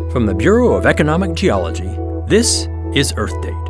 From the Bureau of Economic Geology, this is Earth Date.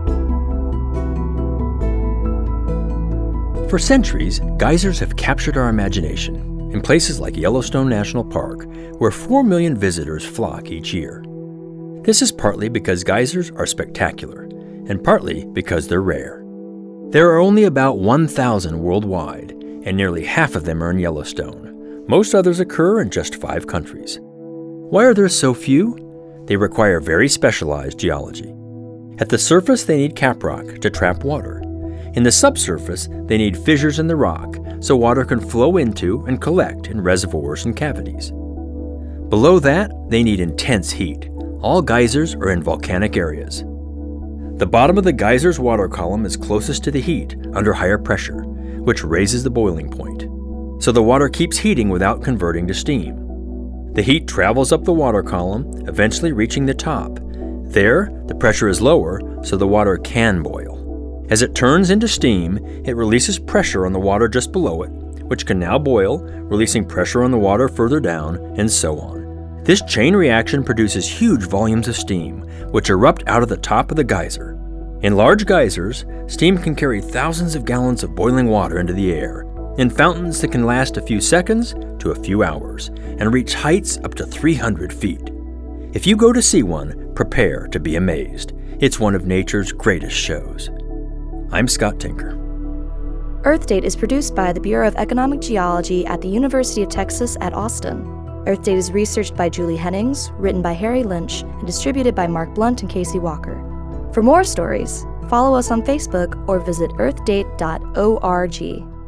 For centuries, geysers have captured our imagination in places like Yellowstone National Park, where 4 million visitors flock each year. This is partly because geysers are spectacular, and partly because they're rare. There are only about 1,000 worldwide, and nearly half of them are in Yellowstone. Most others occur in just 5 countries. Why are there so few? They require very specialized geology. At the surface, they need caprock to trap water. In the subsurface, they need fissures in the rock so water can flow into and collect in reservoirs and cavities. Below that, they need intense heat. All geysers are in volcanic areas. The bottom of the geyser's water column is closest to the heat under higher pressure, which raises the boiling point. So the water keeps heating without converting to steam. The heat travels up the water column, eventually reaching the top. There, the pressure is lower, so the water can boil. As it turns into steam, it releases pressure on the water just below it, which can now boil, releasing pressure on the water further down, and so on. This chain reaction produces huge volumes of steam, which erupt out of the top of the geyser. In large geysers, steam can carry thousands of gallons of boiling water into the air, in fountains that can last a few seconds to a few hours, and reach heights up to 300 feet. If you go to see one, prepare to be amazed. It's one of nature's greatest shows. I'm Scott Tinker. Earth Date is produced by the Bureau of Economic Geology at the University of Texas at Austin. Earth Date is researched by Julie Hennings, written by Harry Lynch, and distributed by Mark Blunt and Casey Walker. For more stories, follow us on Facebook or visit earthdate.org.